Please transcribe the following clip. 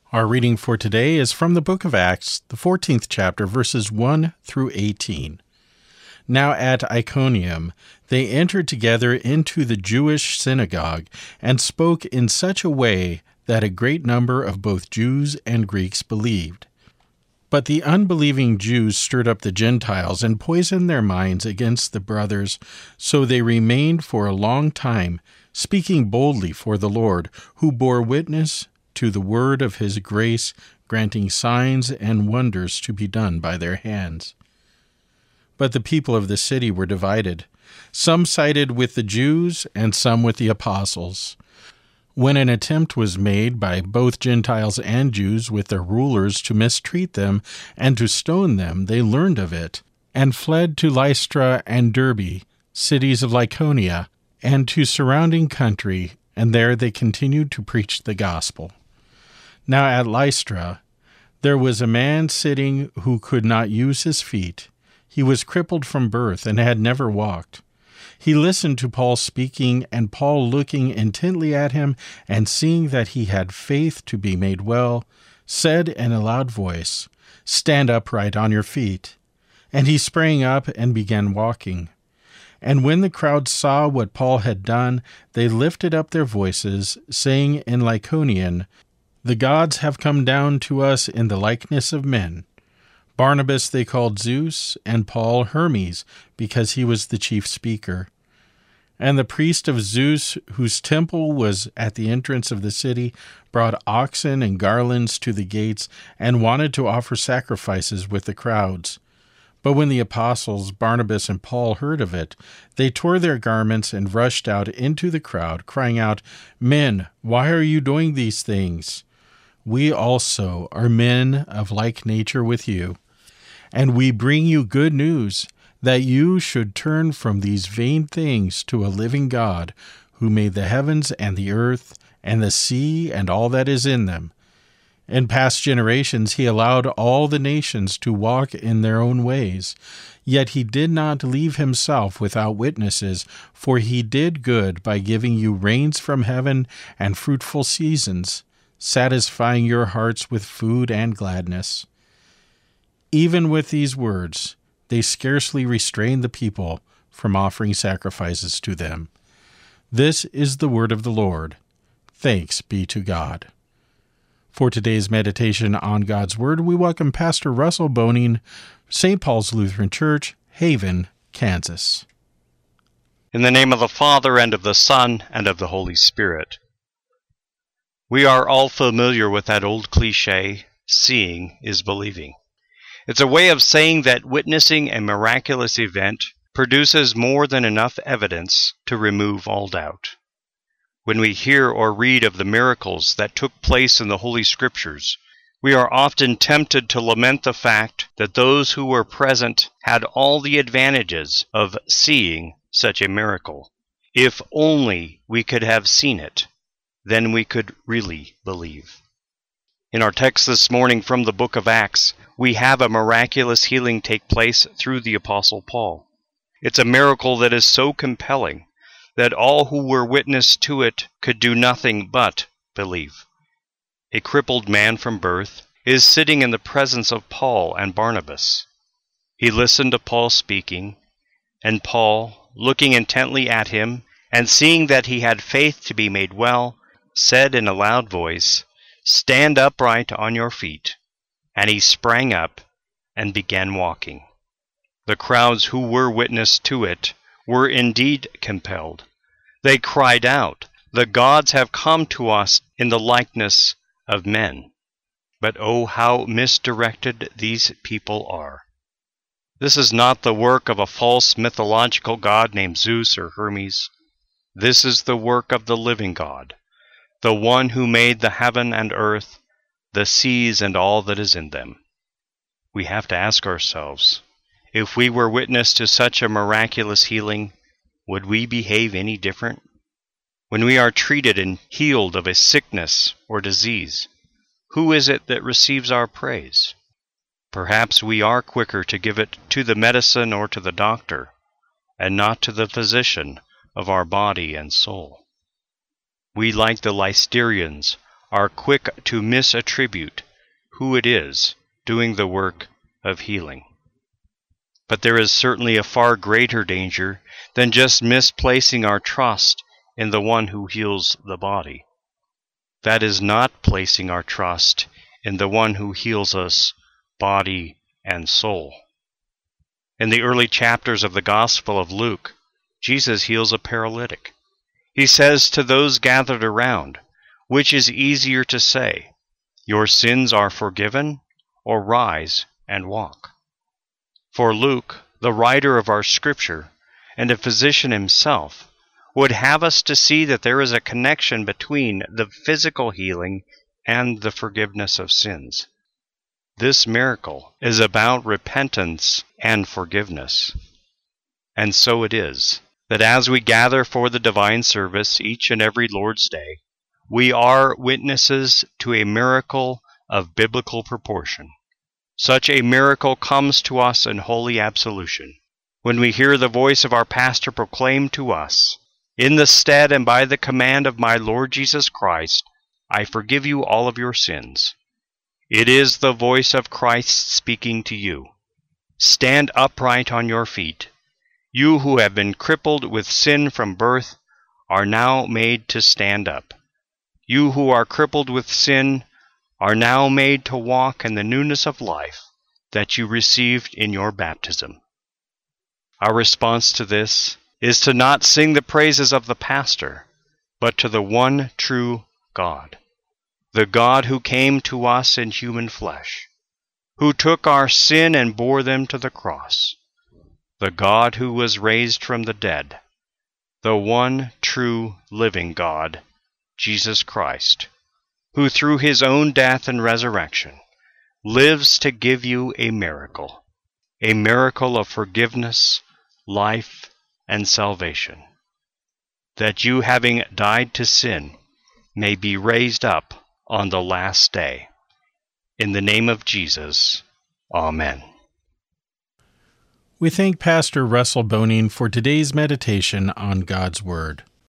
Our reading for today is from the book of Acts, the 14th chapter, verses 1 through 18. Now at Iconium they entered together into the Jewish synagogue and spoke in such a way that a great number of both Jews and Greeks believed. But the unbelieving Jews stirred up the Gentiles and poisoned their minds against the brothers, so they remained for a long time, speaking boldly for the Lord, who bore witness to the word of his grace, granting signs and wonders to be done by their hands. But the people of the city were divided. Some sided with the Jews and some with the apostles. When an attempt was made by both Gentiles and Jews with their rulers to mistreat them and to stone them, they learned of it, and fled to Lystra and Derbe, cities of Lycaonia, and to surrounding country, and there they continued to preach the gospel. Now at Lystra there was a man sitting who could not use his feet. He was crippled from birth and had never walked. He listened to Paul speaking, and Paul, looking intently at him and seeing that he had faith to be made well, said in a loud voice, "Stand upright on your feet." And he sprang up and began walking. And when the crowd saw what Paul had done, they lifted up their voices, saying in Lycaonian, "The gods have come down to us in the likeness of men." Barnabas they called Zeus, and Paul Hermes, because he was the chief speaker. And the priest of Zeus, whose temple was at the entrance of the city, brought oxen and garlands to the gates, and wanted to offer sacrifices with the crowds. But when the apostles, Barnabas and Paul, heard of it, they tore their garments and rushed out into the crowd, crying out, "Men, why are you doing these things? We also are men of like nature with you, and we bring you good news, that you should turn from these vain things to a living God, who made the heavens and the earth and the sea and all that is in them. In past generations he allowed all the nations to walk in their own ways, yet he did not leave himself without witnesses, for he did good by giving you rains from heaven and fruitful seasons, satisfying your hearts with food and gladness." Even with these words, they scarcely restrained the people from offering sacrifices to them. This is the word of the Lord. Thanks be to God. For today's meditation on God's Word, we welcome Pastor Russell Boning, St. Paul's Lutheran Church, Haven, Kansas. In the name of the Father, and of the Son, and of the Holy Spirit. We are all familiar with that old cliche, seeing is believing. It's a way of saying that witnessing a miraculous event produces more than enough evidence to remove all doubt. When we hear or read of the miracles that took place in the Holy Scriptures, we are often tempted to lament the fact that those who were present had all the advantages of seeing such a miracle. If only we could have seen it, then we could really believe. In our text this morning from the book of Acts, we have a miraculous healing take place through the Apostle Paul. It's a miracle that is so compelling that all who were witness to it could do nothing but believe. A crippled man from birth is sitting in the presence of Paul and Barnabas. He listened to Paul speaking, and Paul, looking intently at him and seeing that he had faith to be made well, said in a loud voice, "Stand upright on your feet." And he sprang up and began walking. The crowds who were witness to it were indeed compelled. They cried out, "The gods have come to us in the likeness of men." But oh, how misdirected these people are. This is not the work of a false mythological god named Zeus or Hermes. This is the work of the living God, the one who made the heaven and earth, the seas and all that is in them. We have to ask ourselves, if we were witness to such a miraculous healing, would we behave any different? When we are treated and healed of a sickness or disease, who is it that receives our praise? Perhaps we are quicker to give it to the medicine or to the doctor, and not to the physician of our body and soul. We, like the Lysterians, are quick to misattribute who it is doing the work of healing. But there is certainly a far greater danger than just misplacing our trust in the one who heals the body. That is not placing our trust in the one who heals us body and soul. In the early chapters of the Gospel of Luke, Jesus heals a paralytic. He says to those gathered around, which is easier to say, "Your sins are forgiven," or "Rise and walk"? For Luke, the writer of our Scripture, and a physician himself, would have us to see that there is a connection between the physical healing and the forgiveness of sins. This miracle is about repentance and forgiveness. And so it is that as we gather for the divine service each and every Lord's Day, we are witnesses to a miracle of biblical proportion. Such a miracle comes to us in holy absolution, when we hear the voice of our pastor proclaim to us, "In the stead and by the command of my Lord Jesus Christ, I forgive you all of your sins." It is the voice of Christ speaking to you. Stand upright on your feet. You who have been crippled with sin from birth are now made to stand up. You who are crippled with sin are now made to walk in the newness of life that you received in your baptism. Our response to this is to not sing the praises of the pastor, but to the one true God, the God who came to us in human flesh, who took our sin and bore them to the cross, the God who was raised from the dead, the one true living God, Jesus Christ, who through his own death and resurrection lives to give you a miracle of forgiveness, life, and salvation, that you, having died to sin, may be raised up on the last day. In the name of Jesus, Amen. We thank Pastor Russell Boning for today's meditation on God's Word.